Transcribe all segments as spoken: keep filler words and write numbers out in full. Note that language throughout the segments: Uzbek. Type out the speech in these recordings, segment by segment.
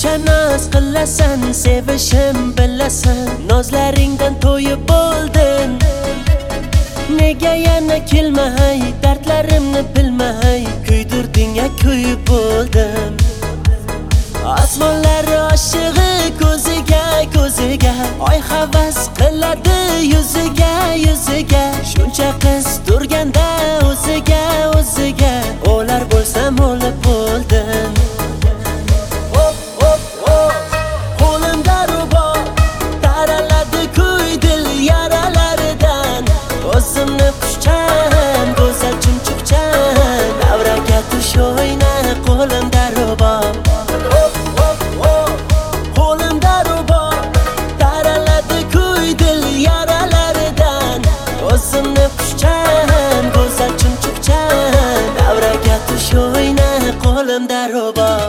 shuncha noz qilasan, sevishim bilasan, nozlaringdan to'yib bo'ldim. Nega yana kelmay, dardlarimni bilmay, kuydirding-a kuyib bo'ldim. Osmonlar oshig'i ko'ziga ko'ziga, oy havas qiladi yuziga yuziga, shuncha qiz turganda o'ziga o'ziga, o'lar bo'lsam o'lib bo'ldim. Hop hop hop, qo'limda rubob, taraladi kuy dil yaralaridan, o'zimni qushchan, go'zal chumchuqchan, davraga tush o'yna, qo'limda rubob. O'zimni qushchan, go'zal chumchuqchan, davraga tush o'yna, qo'limda rubob.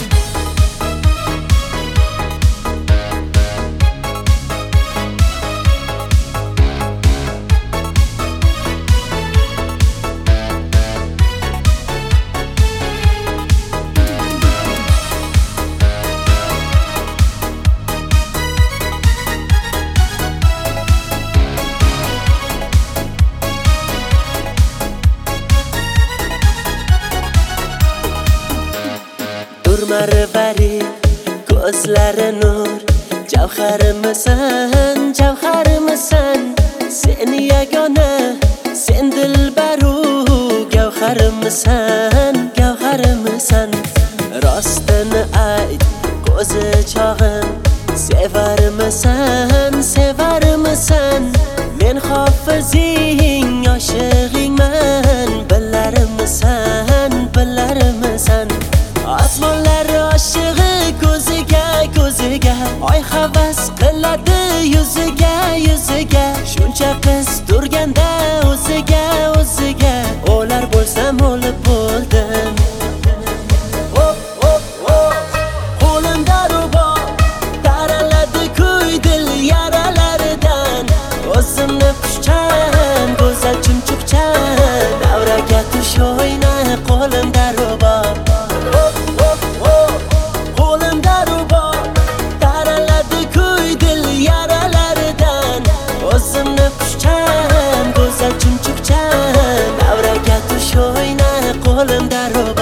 Marvari ko'zlari nur, javharimisan, javharimisan, sen yagona, sen dilbaru, gavharimisan, gavharimisan. Rostini ayt, ko'zi chog'im, sevarimisan, sevarimisan, men hofizing, oshig'ingman, bilarimisan, bilarimisan. Osmonlar oshig'i ko'ziga ko'ziga, oy havas qiladi yuziga yuziga, shuncha qiz turganda o'ziga o'ziga, o'lar bo'lsam o'lib bo'ldim. Hop hop hop, qo'limda rubob, taraladi kuy dil yaralaridan, o'zimni qushchan, go'zal chumchuqchan, davraga tush o'yna, qo'limda rubob. O'zimni qushchan, go'zal chumchuqchan, davraga tush o'yna, qo'limda rubob.